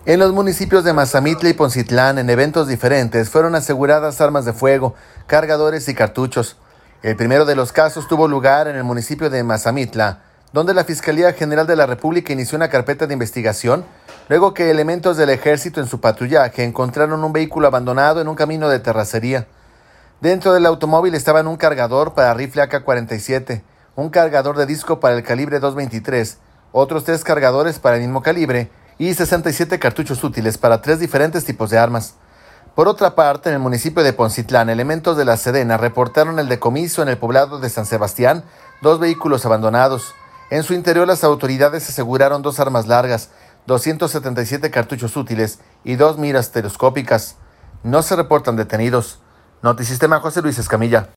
En los municipios de Mazamitla y Poncitlán, en eventos diferentes, fueron aseguradas armas de fuego, cargadores y cartuchos. El primero de los casos tuvo lugar en el municipio de Mazamitla, donde la Fiscalía General de la República inició una carpeta de investigación, luego que elementos del ejército en su patrullaje encontraron un vehículo abandonado en un camino de terracería. Dentro del automóvil estaban un cargador para rifle AK-47, un cargador de disco para el calibre .223, otros 3 cargadores para el mismo calibre y 67 cartuchos útiles para 3 diferentes tipos de armas. Por otra parte, en el municipio de Poncitlán, elementos de la Sedena reportaron el decomiso en el poblado de San Sebastián, 2 vehículos abandonados. En su interior, las autoridades aseguraron 2 armas largas, 277 cartuchos útiles y 2 miras telescópicas. No se reportan detenidos. Notisistema, José Luis Escamilla.